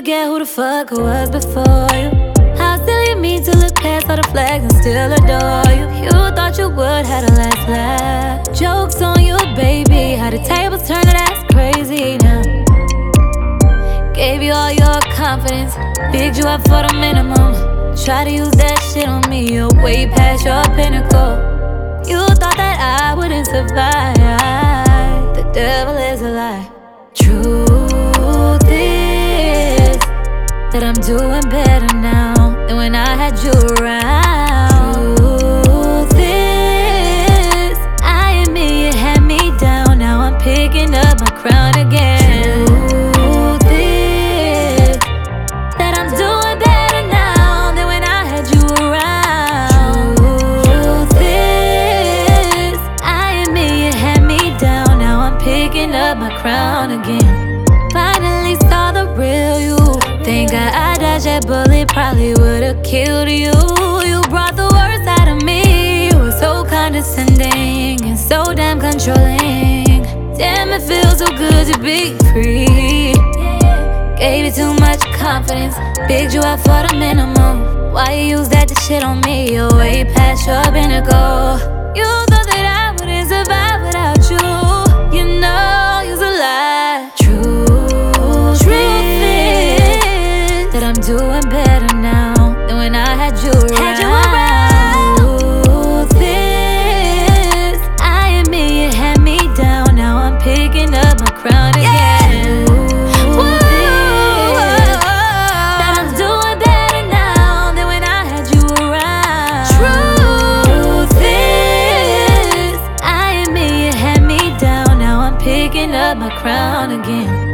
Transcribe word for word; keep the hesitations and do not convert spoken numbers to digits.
forget who the fuck I was before you. How silly of me to look past all the flags and still adore you. You thought you would have the last laugh. Jokes on you, baby. How the tables turn, that's crazy now. Gave you all your confidence, bigged you up for the minimum. Try to use that shit on me, you're way past your pinnacle. You thought that I wouldn't survive. The devil is a lie. Truth is that I'm doing better now than when I had you around. Truth is, I admit you had me down. Now I'm picking up my crown again. Truth is that I'm doing better now than when I had you around. Truth is, I admit you had me down. Now I'm picking up my crown again. Finally saw the real you. Think I, I dodged that bullet, probably would've killed you. You brought the worst out of me. You were so condescending and so damn controlling. Damn, it feels so good to be free. Gave you too much confidence, bigged you up for the minimum. Why you use that to shit on me? You're way past your pinnacle. You thought that I wouldn't survive without you. You know you're a lie. Truth, Truth is that I'm doing better now than when I had you around. Had you around. Truth is, I admit you had me down. Now I'm picking up my crown again. Yeah. Truth is that I'm doing better now than when I had you around. Truth is, I admit you had me down. Now I'm picking up my crown again.